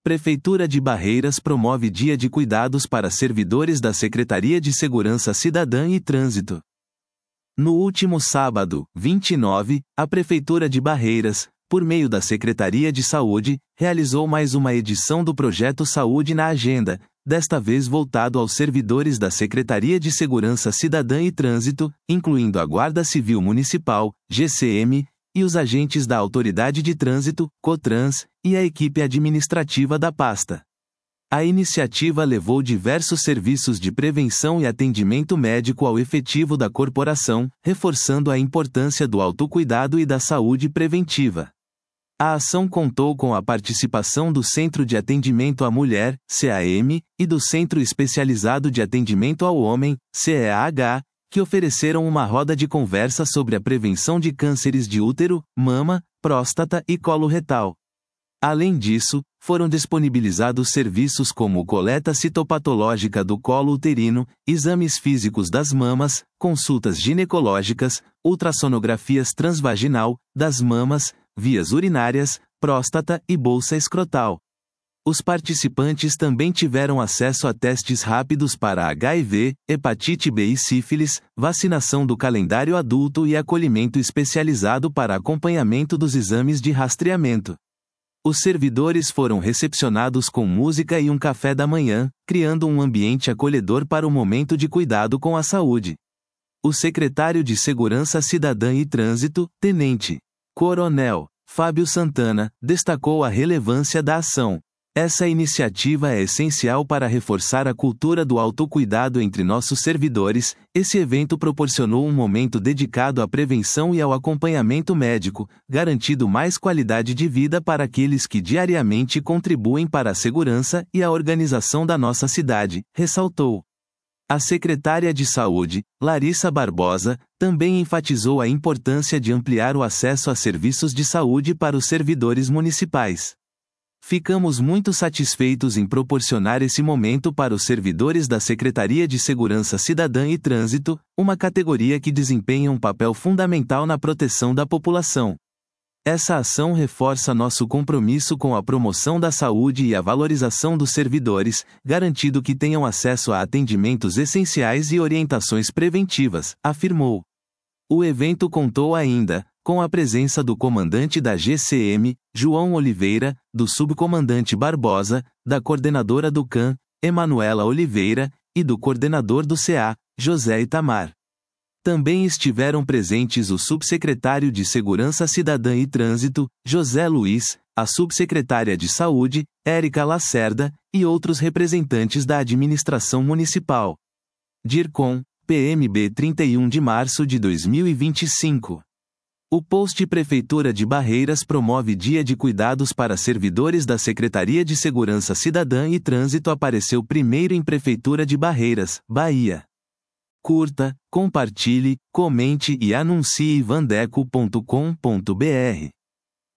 Prefeitura de Barreiras promove Dia de Cuidados para servidores da Secretaria de Segurança Cidadã e Trânsito. No último sábado, 29, a Prefeitura de Barreiras, por meio da Secretaria de Saúde, realizou mais uma edição do Projeto Saúde na Agenda, desta vez voltado aos servidores da Secretaria de Segurança Cidadã e Trânsito, incluindo a Guarda Civil Municipal, GCM, e os agentes da Autoridade de Trânsito, COTRANS, e a equipe administrativa da pasta. A iniciativa levou diversos serviços de prevenção e atendimento médico ao efetivo da corporação, reforçando a importância do autocuidado e da saúde preventiva. A ação contou com a participação do Centro de Atendimento à Mulher, CAM, e do Centro Especializado de Atendimento ao Homem, CEAH, que ofereceram uma roda de conversa sobre a prevenção de cânceres de útero, mama, próstata e colo retal. Além disso, foram disponibilizados serviços como coleta citopatológica do colo uterino, exames físicos das mamas, consultas ginecológicas, ultrassonografias transvaginal, das mamas, vias urinárias, próstata e bolsa escrotal. Os participantes também tiveram acesso a testes rápidos para HIV, hepatite B e sífilis, vacinação do calendário adulto e acolhimento especializado para acompanhamento dos exames de rastreamento. Os servidores foram recepcionados com música e um café da manhã, criando um ambiente acolhedor para o momento de cuidado com a saúde. O secretário de Segurança Cidadã e Trânsito, Tenente Coronel Fábio Santana, destacou a relevância da ação. Essa iniciativa é essencial para reforçar a cultura do autocuidado entre nossos servidores. Esse evento proporcionou um momento dedicado à prevenção e ao acompanhamento médico, garantindo mais qualidade de vida para aqueles que diariamente contribuem para a segurança e a organização da nossa cidade, ressaltou. A secretária de Saúde, Larissa Barbosa, também enfatizou a importância de ampliar o acesso a serviços de saúde para os servidores municipais. Ficamos muito satisfeitos em proporcionar esse momento para os servidores da Secretaria de Segurança Cidadã e Trânsito, uma categoria que desempenha um papel fundamental na proteção da população. Essa ação reforça nosso compromisso com a promoção da saúde e a valorização dos servidores, garantindo que tenham acesso a atendimentos essenciais e orientações preventivas, afirmou. O evento contou ainda com a presença do comandante da GCM, João Oliveira, do subcomandante Barbosa, da coordenadora do CAM, Emanuela Oliveira, e do coordenador do CA, José Itamar. Também estiveram presentes o subsecretário de Segurança Cidadã e Trânsito, José Luiz, a subsecretária de Saúde, Érica Lacerda, e outros representantes da administração municipal. DIRCOM, PMB 31 de março de 2025. O post Prefeitura de Barreiras promove Dia de Cuidados para servidores da Secretaria de Segurança Cidadã e Trânsito apareceu primeiro em Prefeitura de Barreiras, Bahia. Curta, compartilhe, comente e anuncie vandeco.com.br.